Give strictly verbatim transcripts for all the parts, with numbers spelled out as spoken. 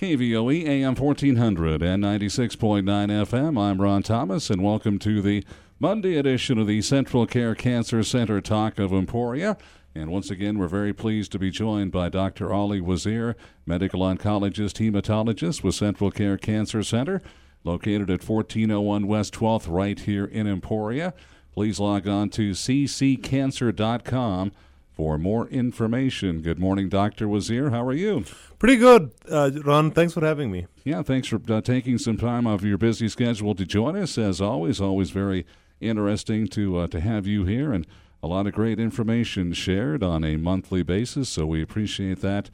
K V O E A M fourteen hundred and ninety-six point nine F M. I'm Ron Thomas, and welcome to the Monday edition of the Central Care Cancer Center Talk of Emporia. And once again, we're very pleased to be joined by Doctor Ali Wazir, medical oncologist, hematologist with Central Care Cancer Center, located at fourteen oh one West twelfth, right here in Emporia. Please log on to c c cancer dot com for more information. Good morning, Doctor Wazir. How are you? Pretty good, uh, Ron. Thanks for having me. Yeah, thanks for uh, taking some time off your busy schedule to join us. As always, always very interesting to uh, to have you here, and a lot of great information shared on a monthly basis, so we appreciate that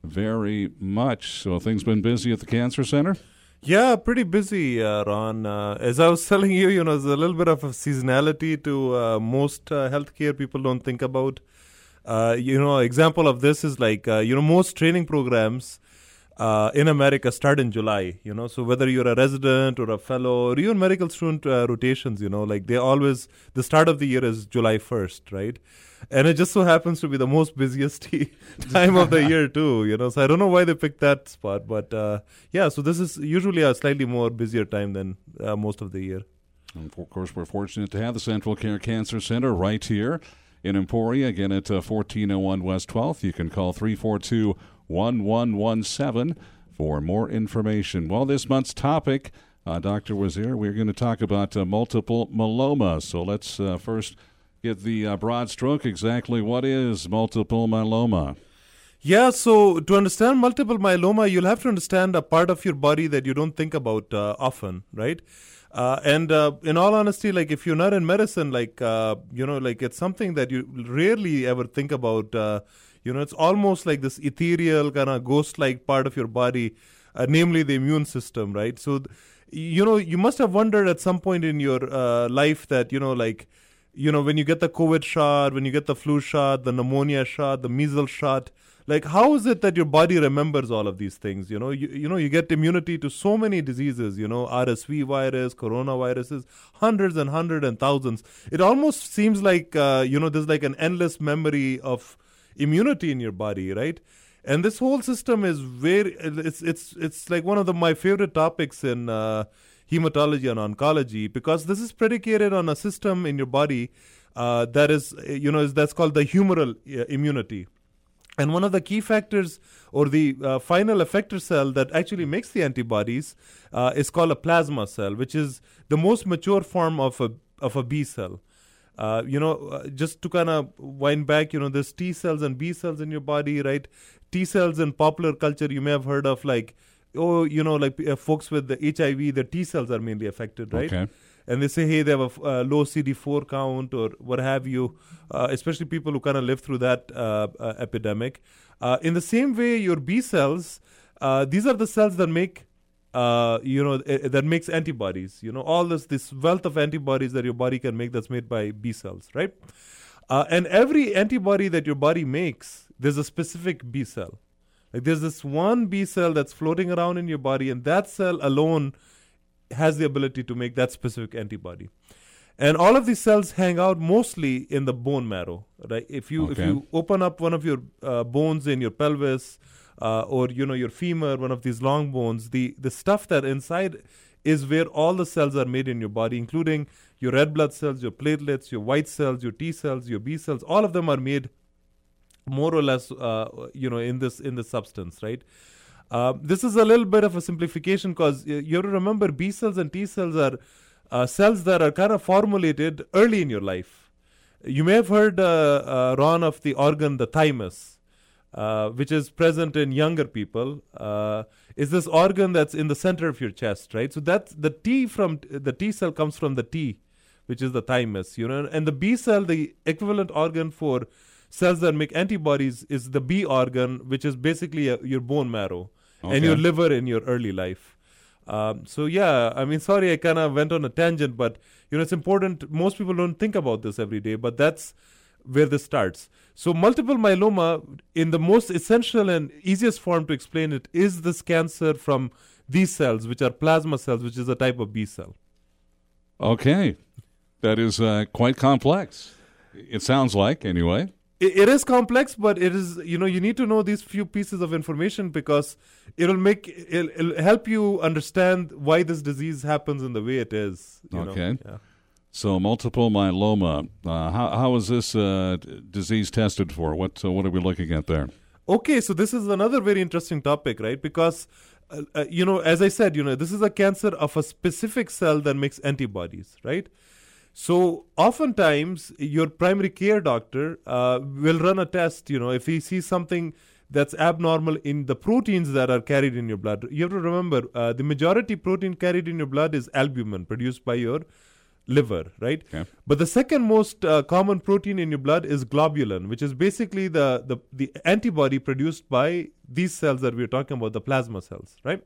very much. So things been busy at the Cancer Center? Yeah, pretty busy, uh, Ron. Uh, as I was telling you, you know, there's a little bit of a seasonality to uh, most uh, healthcare people don't think about. Uh, you know, example of this is like, uh, you know, most training programs uh, in America start in July, you know, so whether you're a resident or a fellow or even medical student uh, rotations, you know, like they always, the start of the year is July first, right? And it just so happens to be the most busiest time of the year too, you know, so I don't know why they picked that spot, but uh, yeah, so this is usually a slightly more busier time than uh, most of the year. And of course, we're fortunate to have the Central Care Cancer Center right here in Emporia, again at uh, fourteen oh one West twelfth. You can call three four two, one one one seven for more information. Well, this month's topic, uh, Doctor Wazir, we're going to talk about uh, multiple myeloma. So let's uh, first get the uh, broad stroke. Exactly what is multiple myeloma? Yeah, so to understand multiple myeloma, you'll have to understand a part of your body that you don't think about uh, often, right? Uh, and uh, in all honesty, like if you're not in medicine, like, uh, you know, like it's something that you rarely ever think about. Uh, you know, it's almost like this ethereal kind of ghost-like part of your body, uh, namely the immune system, right? So, th- you know, you must have wondered at some point in your uh, life that, you know, like, you know, when you get the COVID shot, when you get the flu shot, the pneumonia shot, the measles shot, like, how is it that your body remembers all of these things? You know, you, you know, you get immunity to so many diseases, you know, R S V virus, coronaviruses, hundreds and hundreds and thousands. It almost seems like, uh, you know, there's like an endless memory of immunity in your body, right? And this whole system is very, it's it's it's like one of the, my favorite topics in uh, hematology and oncology, because this is predicated on a system in your body uh, that is, you know, is, that's called the humoral uh, immunity. And one of the key factors or the uh, final effector cell that actually makes the antibodies uh, is called a plasma cell, which is the most mature form of a of a B cell. Uh, you know, uh, just to kind of wind back, you know, there's T cells and B cells in your body, right? T cells in popular culture, you may have heard of like, oh, you know, like uh, folks with the H I V, the T cells are mainly affected, right? Okay. And they say, hey, they have a uh, low C D four count or what have you, uh, especially people who kind of live through that uh, uh, epidemic. Uh, in the same way, your B cells, uh, these are the cells that make, uh, you know, uh, that makes antibodies. You know, all this this wealth of antibodies that your body can make that's made by B cells, right? Uh, and every antibody that your body makes, there's a specific B cell. Like there's this one B cell that's floating around in your body, and that cell alone has the ability to make that specific antibody. And all of these cells hang out mostly in the bone marrow, right? If you Okay. if you open up one of your uh, bones in your pelvis uh, or, you know, your femur, one of these long bones, the, the stuff that inside is where all the cells are made in your body, including your red blood cells, your platelets, your white cells, your T cells, your B cells. All of them are made more or less, uh, you know, in this in this substance, right? Uh, this is a little bit of a simplification because you have to remember B cells and T cells are uh, cells that are kind of formulated early in your life. You may have heard, uh, uh, Ron, of the organ, the thymus, uh, which is present in younger people. Uh, is this organ that's in the center of your chest, right? So that's the T from the T cell comes from the T, which is the thymus, you know, and the B cell, the equivalent organ for cells that make antibodies, is the B organ, which is basically a, your bone marrow. Okay. And your liver in your early life. Um, so, yeah, I mean, sorry, I kind of went on a tangent, but, you know, it's important. Most people don't think about this every day, but that's where this starts. So multiple myeloma, in the most essential and easiest form to explain it, is this cancer from these cells, which are plasma cells, which is a type of B cell. Okay. That is uh, quite complex. It sounds like, anyway. It, it is complex, but it is, you know, you need to know these few pieces of information because it'll make, it'll, it'll help you understand why this disease happens in the way it is. You okay. Know? Yeah. So multiple myeloma, uh, how how is this uh, d- disease tested for? What uh, what are we looking at there? Okay, so this is another very interesting topic, right? Because, uh, uh, you know, as I said, you know, this is a cancer of a specific cell that makes antibodies, right? So oftentimes your primary care doctor uh, will run a test, you know, if he sees something that's abnormal in the proteins that are carried in your blood. You have to remember, uh, the majority protein carried in your blood is albumin produced by your liver, right? Okay. But the second most uh, common protein in your blood is globulin, which is basically the, the, the antibody produced by these cells that we're talking about, the plasma cells, right?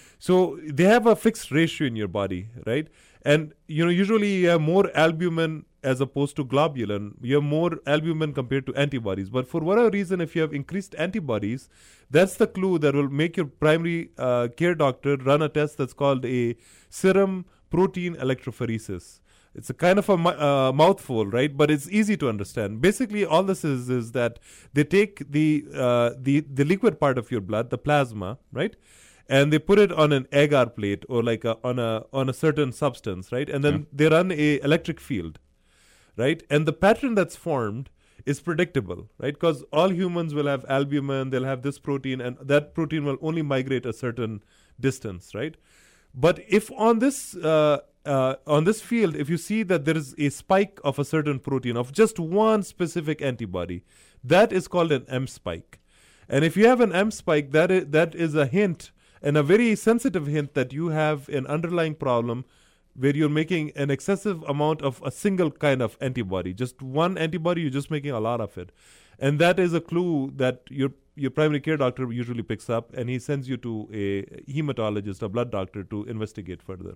So they have a fixed ratio in your body, right? And, you know, usually you have more albumin as opposed to globulin. You have more albumin compared to antibodies. But for whatever reason, if you have increased antibodies, that's the clue that will make your primary uh, care doctor run a test that's called a serum protein electrophoresis. It's a kind of a uh, mouthful, right? But it's easy to understand. Basically, all this is is that they take the uh, the the liquid part of your blood, the plasma, right, and they put it on an agar plate or like a, on a on a certain substance, right, and then yeah. they run a electric field, right, and the pattern that's formed is predictable, right, because all humans will have albumin, they'll have this protein, and that protein will only migrate a certain distance, right. But if on this uh, uh, on this field, if you see that there is a spike of a certain protein of just one specific antibody, that is called an M spike. And if you have an M spike, that is, that is a hint, and a very sensitive hint, that you have an underlying problem where you're making an excessive amount of a single kind of antibody. Just one antibody, you're just making a lot of it. And that is a clue that your your primary care doctor usually picks up, and he sends you to a hematologist, a blood doctor, to investigate further.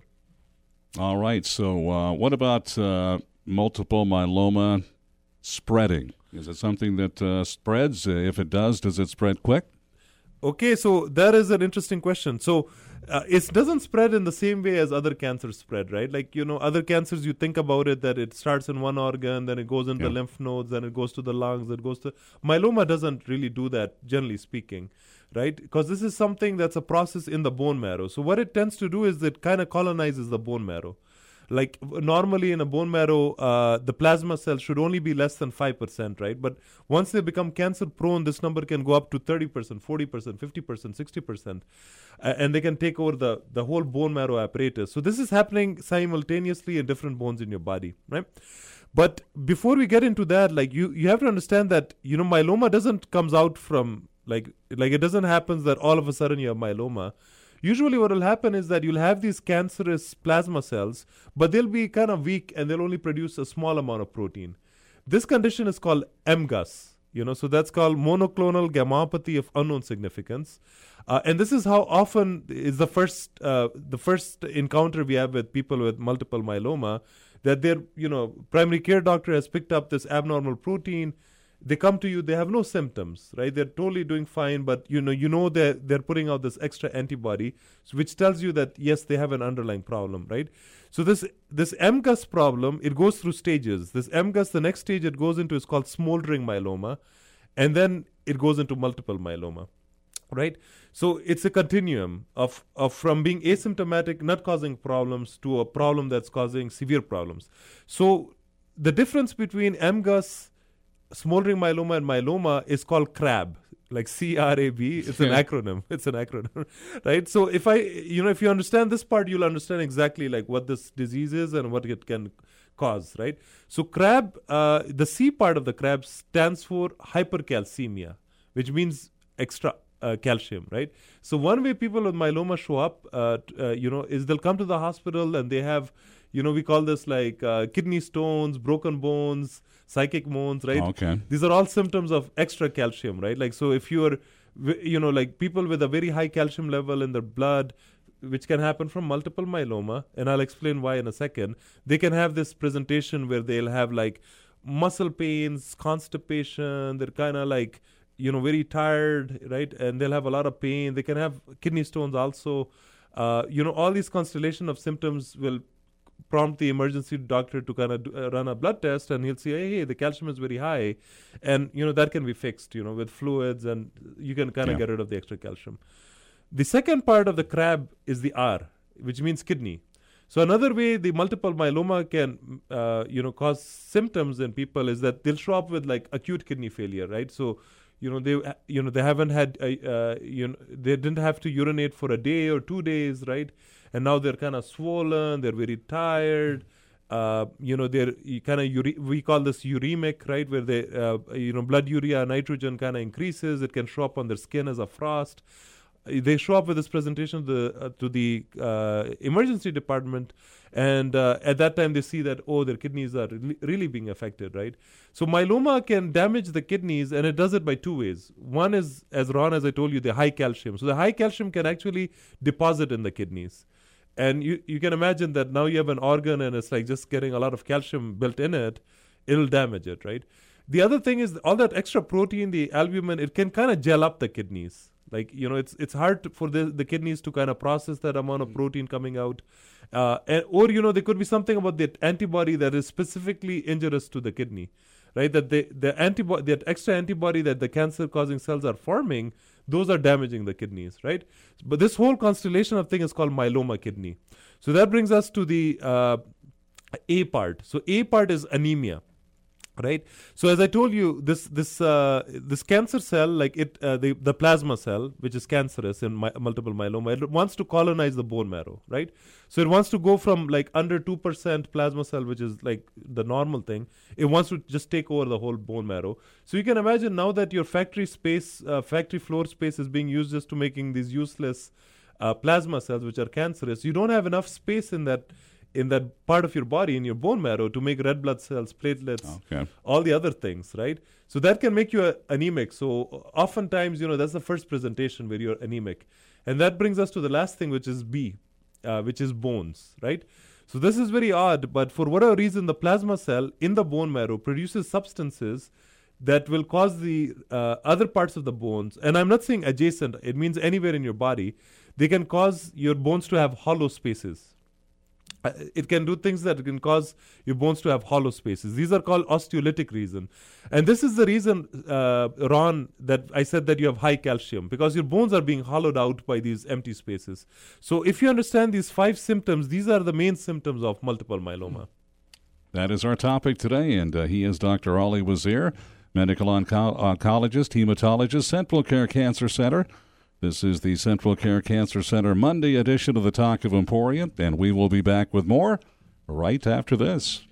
All right. So uh, what about uh, multiple myeloma spreading? Is it something that uh, spreads? Uh, if it does, does it spread quick? Okay, so that is an interesting question. So uh, it doesn't spread in the same way as other cancers spread, right? Like, you know, other cancers, you think about it, that it starts in one organ, then it goes into yeah. the lymph nodes, then it goes to the lungs, it goes to... Myeloma doesn't really do that, generally speaking, right? Because this is something that's a process in the bone marrow. So what it tends to do is it kind of colonizes the bone marrow. Like normally in a bone marrow, uh, the plasma cells should only be less than five percent, right? But once they become cancer prone, this number can go up to thirty percent, forty percent, fifty percent, sixty percent. Uh, and they can take over the, the whole bone marrow apparatus. So this is happening simultaneously in different bones in your body, right? But before we get into that, like you, you have to understand that, you know, myeloma doesn't comes out from, like, like it doesn't happen that all of a sudden you have myeloma. Usually what will happen is that you'll have these cancerous plasma cells, but they'll be kind of weak and they'll only produce a small amount of protein. This condition is called M G U S, you know, so that's called monoclonal gammopathy of unknown significance. Uh, and this is how often is the first uh, the first encounter we have with people with multiple myeloma, that their, you know, primary care doctor has picked up this abnormal protein. They come to you, they have no symptoms, right? They're totally doing fine, but you know, you know they're, they're putting out this extra antibody, which tells you that, yes, they have an underlying problem, right? So this this M G U S problem, it goes through stages. This M G U S, the next stage it goes into is called smoldering myeloma, and then it goes into multiple myeloma, right? So it's a continuum of, of from being asymptomatic, not causing problems, to a problem that's causing severe problems. So the difference between M G U S, smoldering myeloma, and myeloma is called CRAB, like C R A B. It's an yeah. acronym. It's an acronym, right? So if I, you know, if you understand this part, you'll understand exactly like what this disease is and what it can cause, right? So CRAB, uh, the C part of the CRAB stands for hypercalcemia, which means extra uh, calcium, right? So one way people with myeloma show up, uh, uh, you know, is they'll come to the hospital and they have, you know, we call this like uh, kidney stones, broken bones, psychic moans, right? Okay. These are all symptoms of extra calcium, right? Like, so if you're, you know, like people with a very high calcium level in their blood, which can happen from multiple myeloma, and I'll explain why in a second, they can have this presentation where they'll have like muscle pains, constipation, they're kind of like, you know, very tired, right? And they'll have a lot of pain. They can have kidney stones also. Uh, you know, all these constellation of symptoms will prompt the emergency doctor to kind of uh, run a blood test, and he'll say, hey, hey, the calcium is very high. And, you know, that can be fixed, you know, with fluids, and you can kind of Yeah. get rid of the extra calcium. The second part of the crab is the R, which means kidney. So another way the multiple myeloma can, uh, you know, cause symptoms in people is that they'll show up with like acute kidney failure, right? So, you know, they, you know, they haven't had, uh, uh, you know, they didn't have to urinate for a day or two days, right? And now they're kind of swollen, they're very tired. Uh, you know, they're kind of, ure- we call this uremic, right? Where they, uh, you know, blood urea nitrogen kind of increases. It can show up on their skin as a frost. They show up with this presentation to the, uh, to the uh, emergency department, and uh, at that time they see that, oh, their kidneys are really, really being affected, right? So myeloma can damage the kidneys, and it does it by two ways. One is, as Ron, as I told you, the high calcium. So the high calcium can actually deposit in the kidneys. And you, you can imagine that now you have an organ and it's like just getting a lot of calcium built in it, it'll damage it, right? The other thing is all that extra protein, the albumin, it can kind of gel up the kidneys. Like, you know, it's it's hard to, for the, the kidneys to kind of process that amount of protein coming out. Uh, and, or, you know, there could be something about the antibody that is specifically injurious to the kidney, right? That the, the antibody, that extra antibody that the cancer-causing cells are forming, those are damaging the kidneys, right? But this whole constellation of things is called myeloma kidney. So that brings us to the uh, A part. So A part is anemia. Right. So as I told you, this this uh, this cancer cell, like it, uh, the the plasma cell, which is cancerous in my, multiple myeloma, it wants to colonize the bone marrow. Right. So it wants to go from like under two percent plasma cell, which is like the normal thing. It wants to just take over the whole bone marrow. So you can imagine now that your factory space, uh, factory floor space, is being used just to making these useless uh, plasma cells, which are cancerous. You don't have enough space in that. in that part of your body, in your bone marrow, to make red blood cells, platelets, Okay. all the other things, right? So that can make you uh, anemic. So oftentimes, you know, that's the first presentation where you're anemic. And that brings us to the last thing, which is B, uh, which is bones, right? So this is very odd, but for whatever reason, the plasma cell in the bone marrow produces substances that will cause the uh, other parts of the bones, and I'm not saying adjacent, it means anywhere in your body, they can cause your bones to have hollow spaces. Uh, it can do things that can cause your bones to have hollow spaces. These are called osteolytic reason. And this is the reason, uh, Ron, that I said that you have high calcium, because your bones are being hollowed out by these empty spaces. So if you understand these five symptoms, these are the main symptoms of multiple myeloma. That is our topic today, and uh, he is Doctor Ali Wazir, medical onco- oncologist, hematologist, Central Care Cancer Center. This is the Central Care Cancer Center Monday edition of the Talk of Emporia, and we will be back with more right after this.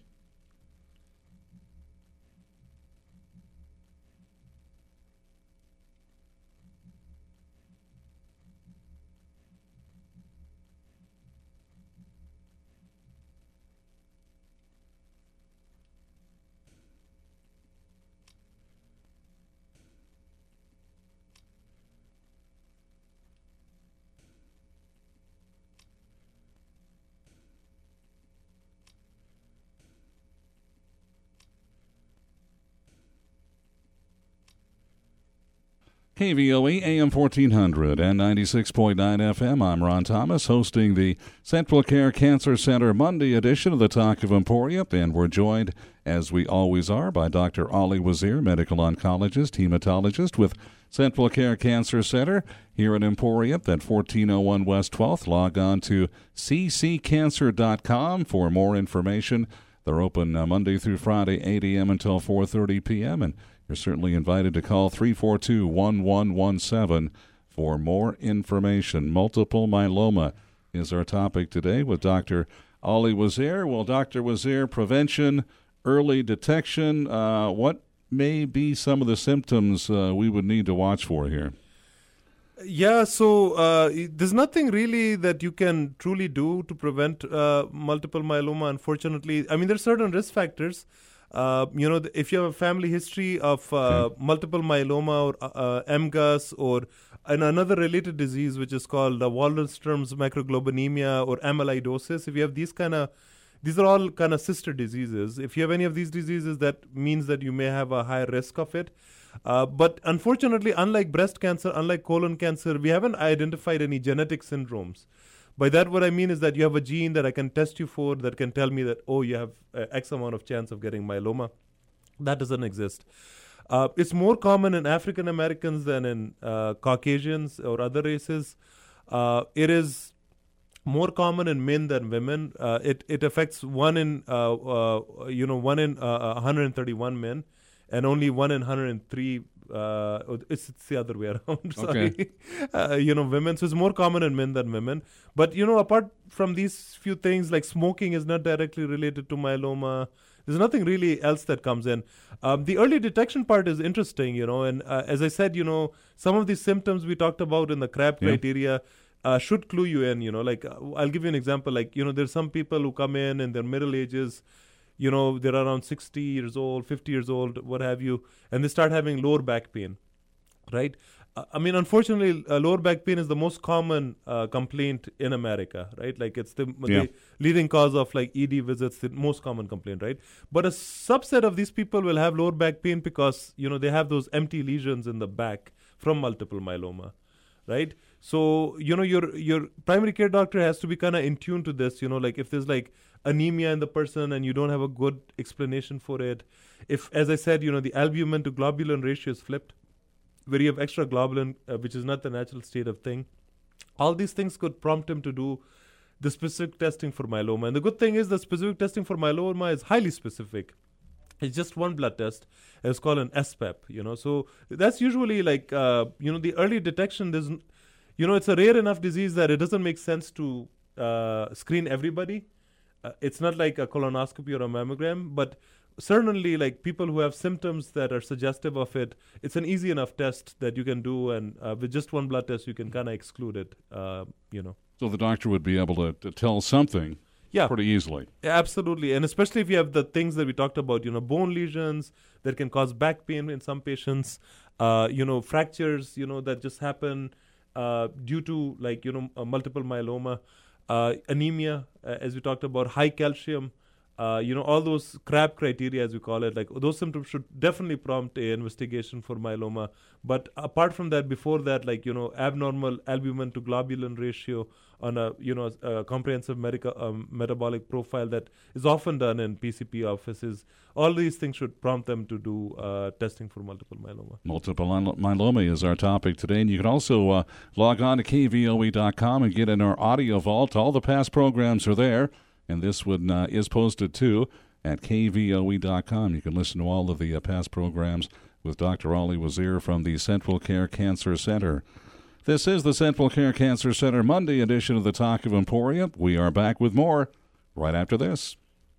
K V O E, A M fourteen hundred and ninety-six point nine F M. I'm Ron Thomas, hosting the Central Care Cancer Center Monday edition of the Talk of Emporia, and we're joined, as we always are, by Doctor Ali Wazir, medical oncologist, hematologist with Central Care Cancer Center here in Emporia at fourteen oh one West twelfth. Log on to c c cancer dot com for more information. They're open uh, Monday through Friday, eight a.m. until four thirty p.m., and you're certainly invited to call three four two, one one one seven for more information. Multiple myeloma is our topic today with Doctor Ali Wazir. Well, Doctor Wazir, prevention, early detection, uh, what may be some of the symptoms uh, we would need to watch for here? Yeah, so uh, there's nothing really that you can truly do to prevent uh, multiple myeloma, unfortunately. I mean, there's certain risk factors. Uh, you know, if you have a family history of uh, okay. multiple myeloma or uh, M G U S or and another related disease, which is called uh, Waldenstrom's macroglobulinemia or amyloidosis, if you have these kind of, these are all kind of sister diseases. If you have any of these diseases, that means that you may have a higher risk of it. Uh, but unfortunately, unlike breast cancer, unlike colon cancer, we haven't identified any genetic syndromes. By that, what I mean is that you have a gene that I can test you for that can tell me that, oh, you have uh, X amount of chance of getting myeloma. That doesn't exist. Uh, it's more common in African Americans than in uh, Caucasians or other races. Uh, it is more common in men than women. Uh, it it affects one in uh, uh, you know one in uh, one hundred thirty-one men, and only one in one hundred three. Uh, it's, it's the other way around. Sorry, Okay. uh, you know, women. So it's more common in men than women. But you know, apart from these few things, like smoking is not directly related to myeloma. There's nothing really else that comes in. Um, the early detection part is interesting, you know, and uh, as I said, you know, some of these symptoms we talked about in the CRAB Yeah. criteria uh, should clue you in, you know, like uh, I'll give you an example. Like, you know, there's some people who come in in their middle ages, you know, they're around sixty years old, fifty years old, what have you, and they start having lower back pain, right? Uh, I mean, unfortunately, uh, lower back pain is the most common uh, complaint in America, right? Like it's the, Yeah. the leading cause of like E D visits, the most common complaint, right? But a subset of these people will have lower back pain because, you know, they have those empty lesions in the back from multiple myeloma, right? So, you know, your your primary care doctor has to be kind of in tune to this, you know, like if there's like anemia in the person and you don't have a good explanation for it. If, as I said, you know, the albumin to globulin ratio is flipped, where you have extra globulin, uh, which is not the natural state of thing. All these things could prompt him to do the specific testing for myeloma. And the good thing is the specific testing for myeloma is highly specific. It's just one blood test. It's called an S P E P, you know. So that's usually like, uh, you know, the early detection, there's, n- you know, it's a rare enough disease that it doesn't make sense to uh, screen everybody. Uh, it's not like a colonoscopy or a mammogram, but certainly like people who have symptoms that are suggestive of it, it's an easy enough test that you can do, and uh, with just one blood test you can kind of exclude it, uh, you know. So the doctor would be able to, to tell something Yeah, pretty easily. yeah, absolutely. And especially if you have the things that we talked about, you know, bone lesions that can cause back pain in some patients, uh, you know, fractures, you know, that just happen uh, due to like, you know, uh, multiple myeloma, uh, anemia, uh, as we talked about, high calcium, uh, you know, all those CRAB criteria, as we call it, like those symptoms should definitely prompt a investigation for myeloma. But apart from that, before that, like, you know, abnormal albumin to globulin ratio on a, you know, a comprehensive medical um, metabolic profile that is often done in P C P offices, all these things should prompt them to do uh, testing for multiple myeloma. Multiple myel- myeloma is our topic today, and you can also uh, log on to K V O E dot com and get in our audio vault. All the past programs are there, and this one uh, is posted too at K V O E dot com. You can listen to all of the uh, past programs with Doctor Ali Wazir from the Central Care Cancer Center. This is the Central Care Cancer Center Monday edition of the Talk of Emporia. We are back with more right after this.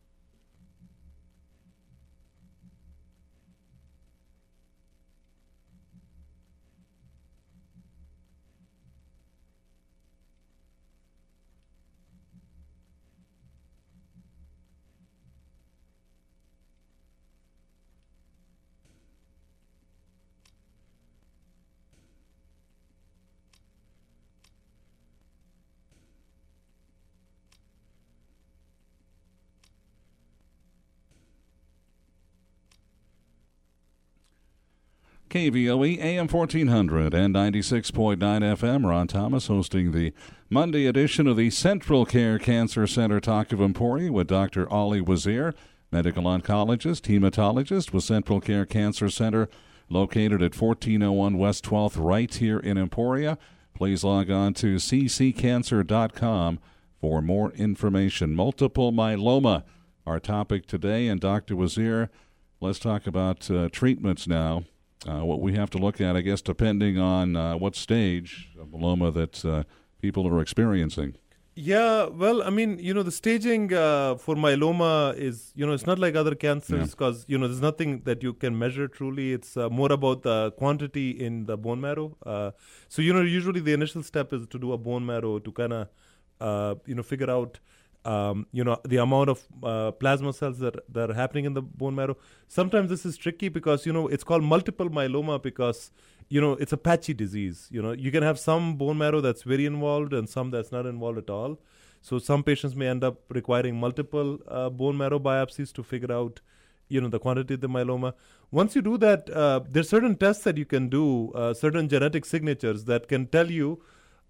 K V O E, A M fourteen hundred and ninety-six point nine F M. Ron Thomas hosting the Monday edition of the Central Care Cancer Center Talk of Emporia with Doctor Ali Wazir, medical oncologist, hematologist with Central Care Cancer Center, located at fourteen oh one West twelfth, right here in Emporia. Please log on to c c cancer dot com for more information. Multiple myeloma, our topic today. And Doctor Wazir, let's talk about uh, treatments now. Uh, what we have to look at, I guess, depending on uh, what stage of myeloma that uh, people are experiencing. Yeah, well, I mean, you know, the staging uh, for myeloma is, you know, it's not like other cancers because, you know, there's nothing that you can measure truly. It's uh, more about the quantity in the bone marrow. Uh, so, you know, usually the initial step is to do a bone marrow to kind of, uh, you know, figure out, um, you know, the amount of uh, plasma cells that, that are happening in the bone marrow. Sometimes this is tricky because, you know, it's called multiple myeloma because, you know, it's a patchy disease. You know, you can have some bone marrow that's very involved and some that's not involved at all. So some patients may end up requiring multiple uh, bone marrow biopsies to figure out, you know, the quantity of the myeloma. Once you do that, uh, there's certain tests that you can do, uh, certain genetic signatures that can tell you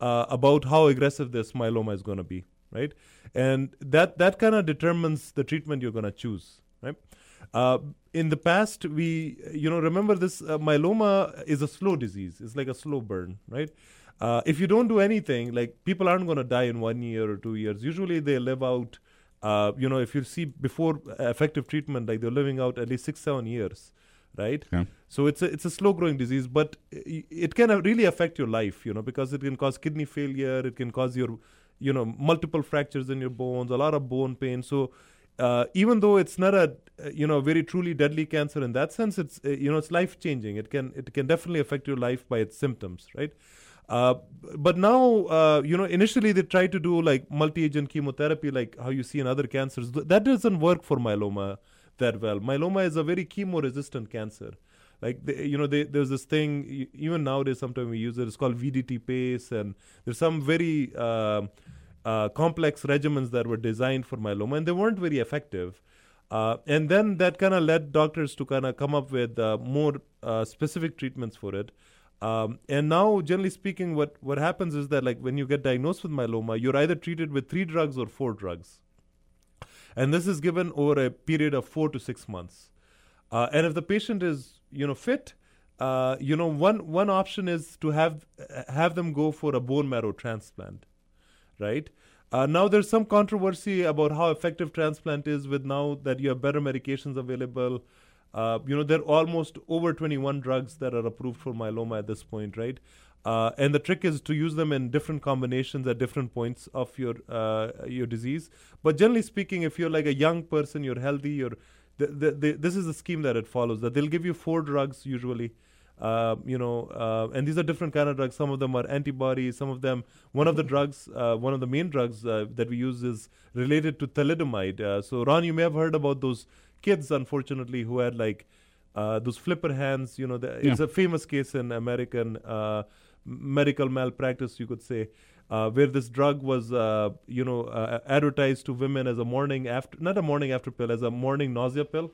uh, about how aggressive this myeloma is going to be, right? And that, that kind of determines the treatment you're going to choose, right? Uh, in the past, we, you know, remember this uh, myeloma is a slow disease. It's like a slow burn, right? Uh, if you don't do anything, like people aren't going to die in one year or two years. Usually they live out, uh, you know, if you see before effective treatment, like they're living out at least six, seven years, right? Yeah. So it's a, it's a slow growing disease, but it can really affect your life, you know, because it can cause kidney failure. It can cause your, you know, multiple fractures in your bones, a lot of bone pain. So uh, even though it's not a, you know, very truly deadly cancer in that sense, it's, uh, you know, it's life changing. It can, it can definitely affect your life by its symptoms, right? Uh, but now, uh, you know, initially they tried to do like multi-agent chemotherapy, like how you see in other cancers. Th- that doesn't work for myeloma that well. Myeloma is a very chemo-resistant cancer. Like, the, you know, they, there's this thing, even nowadays, sometimes we use it, it's called V D T PACE, and there's some very uh, uh, complex regimens that were designed for myeloma, and they weren't very effective. Uh, and then that kind of led doctors to kind of come up with uh, more uh, specific treatments for it. Um, and now, generally speaking, what, what happens is that, like, when you get diagnosed with myeloma, you're either treated with three drugs or four drugs. And this is given over a period of four to six months. Uh, and if the patient is, you know, fit, uh, you know, one one option is to have have them go for a bone marrow transplant, right? Uh, now, there's some controversy about how effective transplant is with now that you have better medications available. Uh, you know, there are almost over twenty-one drugs that are approved for myeloma at this point, right? Uh, and the trick is to use them in different combinations at different points of your uh, your disease. But generally speaking, if you're like a young person, you're healthy, you're the, the, the, this is the scheme that it follows, that they'll give you four drugs usually. Uh, you know, uh, and these are different kind of drugs. Some of them are antibodies. Some of them, one of the drugs, uh, one of the main drugs uh, that we use is related to thalidomide. Uh, so, Ron, you may have heard about those kids, unfortunately, who had like uh, those flipper hands. You know, the, yeah. It's a famous case in American uh, medical malpractice, you could say, uh, where this drug was, uh, you know, uh, advertised to women as a morning after, not a morning after pill, as a morning nausea pill.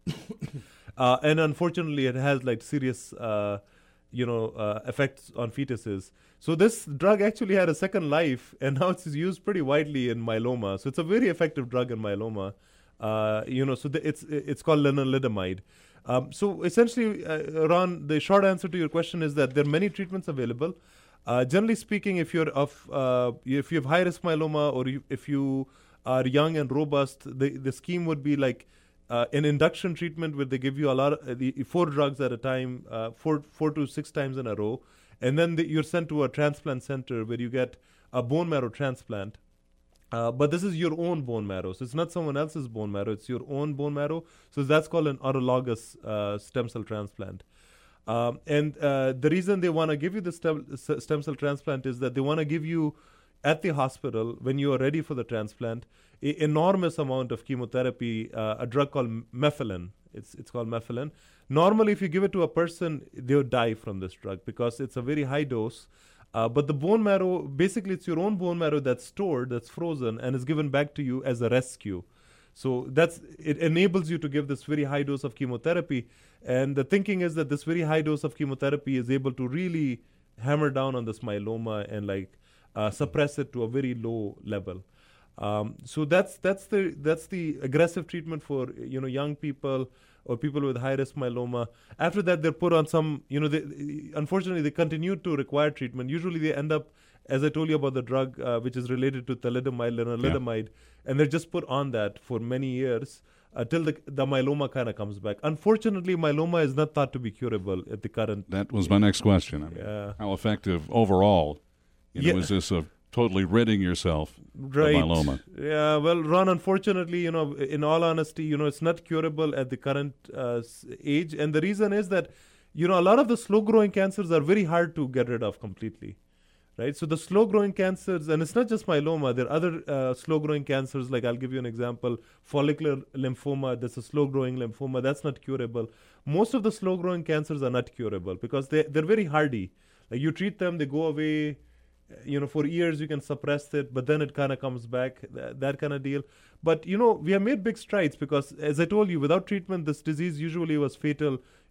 uh, and unfortunately, it has like serious, uh, you know, uh, effects on fetuses. So this drug actually had a second life, and now it's used pretty widely in myeloma. So it's a very effective drug in myeloma. Uh, you know, so the, it's it's called lenalidomide. Um, so essentially, uh, Ron, the short answer to your question is that there are many treatments available. Uh, generally speaking, if you're of uh, if you have high risk myeloma, or you, if you are young and robust, the the scheme would be like uh, an induction treatment where they give you a lot of uh, the four drugs at a time, uh, four four to six times in a row, and then the, you're sent to a transplant center where you get a bone marrow transplant. Uh, but this is your own bone marrow. So it's not someone else's bone marrow. It's your own bone marrow. So that's called an autologous uh, stem cell transplant. Um, and uh, the reason they want to give you the stem, stem cell transplant is that they want to give you, at the hospital, when you are ready for the transplant, an enormous amount of chemotherapy, uh, a drug called mephalin. It's, it's called mephalin. Normally, if you give it to a person, they'll die from this drug because it's a very high dose. Uh, but the bone marrow, basically it's your own bone marrow that's stored, that's frozen, and is given back to you as a rescue. So that's it enables you to give this very high dose of chemotherapy. And the thinking is that this very high dose of chemotherapy is able to really hammer down on this myeloma and like uh, suppress it to a very low level. Um, so that's that's the that's the aggressive treatment for you know young people or people with high-risk myeloma. After that, they're put on some, you know, they, unfortunately, they continue to require treatment. Usually they end up, as I told you about the drug, uh, which is related to thalidomide, lenalidomide, yeah. and they're just put on that for many years until the, the myeloma kind of comes back. Unfortunately, myeloma is not thought to be curable at the current... That was my next question. I mean, yeah. How effective overall you know, yeah. is this of totally ridding yourself right. of myeloma? Yeah, well, Ron, unfortunately, you know, in all honesty, you know, it's not curable at the current uh, age. And the reason is that, you know, a lot of the slow-growing cancers are very hard to get rid of completely, right? So the slow-growing cancers, and it's not just myeloma, there are other uh, slow-growing cancers, like I'll give you an example, follicular lymphoma, that's a slow-growing lymphoma, that's not curable. Most of the slow-growing cancers are not curable because they, they're very hardy. Like you treat them, they go away, you know, for years you can suppress it, but then it kind of comes back, that, that kind of deal. But, you know, we have made big strides because, as I told you, without treatment, this disease usually was fatal,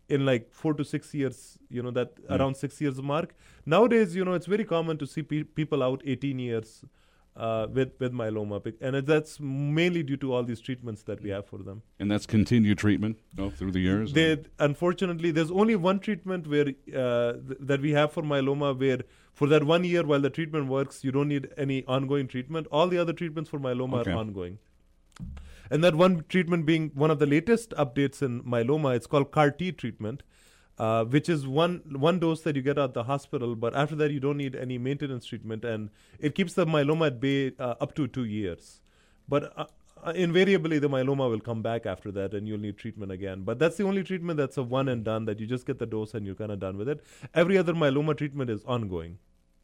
in like four to six years, you know, that mm. around six years mark. Nowadays, you know, it's very common to see pe- people out eighteen years uh, with, with myeloma. And that's mainly due to all these treatments that we have for them. And that's continued treatment oh, through the years? They, unfortunately, there's only one treatment where uh, th- that we have for myeloma where for that one year while the treatment works, you don't need any ongoing treatment. All the other treatments for myeloma okay. are ongoing. And that one treatment being one of the latest updates in myeloma, it's called C A R T treatment, uh, which is one one dose that you get at the hospital, but after that you don't need any maintenance treatment, and it keeps the myeloma at bay uh, up to two years. But uh, uh, invariably the myeloma will come back after that, and you'll need treatment again. But that's the only treatment that's a one and done, that you just get the dose and you're kind of done with it. Every other myeloma treatment is ongoing.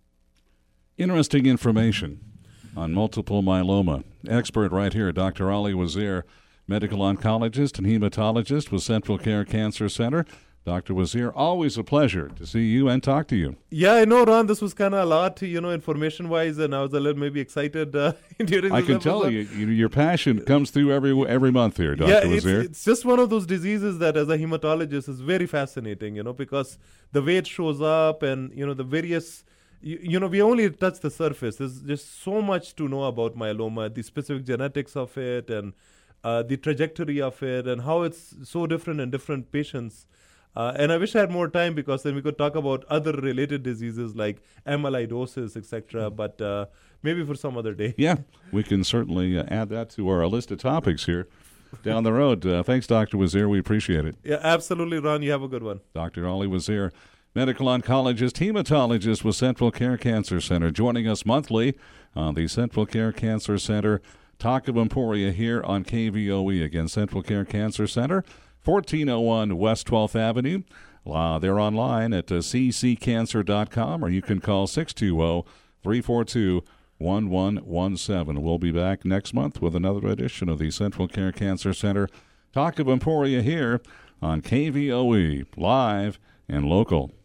Interesting information on multiple myeloma. Expert right here, Doctor Ali Wazir, medical oncologist and hematologist with Central Care Cancer Center. Doctor Wazir, always a pleasure to see you and talk to you. Yeah, I know, Ron, this was kind of a lot, you know, information-wise, and I was a little maybe excited uh, during I this can episode. tell you, you, your passion comes through every every month here, Doctor Yeah, Wazir. it's, it's just one of those diseases that as a hematologist is very fascinating, you know, because the way it shows up and, you know, the various... You, you know, we only touch the surface. There's just so much to know about myeloma, the specific genetics of it, and uh, the trajectory of it, and how it's so different in different patients. Uh, and I wish I had more time, because then we could talk about other related diseases like amyloidosis, et cetera. But uh, maybe for some other day. Yeah, we can certainly uh, add that to our list of topics here down the road. Uh, thanks, Doctor Wazir. We appreciate it. Yeah, absolutely, Ron. You have a good one. Doctor Ali Wazir, medical oncologist, hematologist with Central Care Cancer Center, joining us monthly on the Central Care Cancer Center Talk of Emporia here on K V O E. Again, Central Care Cancer Center, fourteen oh one West twelfth Avenue. Uh, they're online at uh, c c cancer dot com, or you can call six two zero, three four two, one one one seven. We'll be back next month with another edition of the Central Care Cancer Center Talk of Emporia here on K V O E, live and local.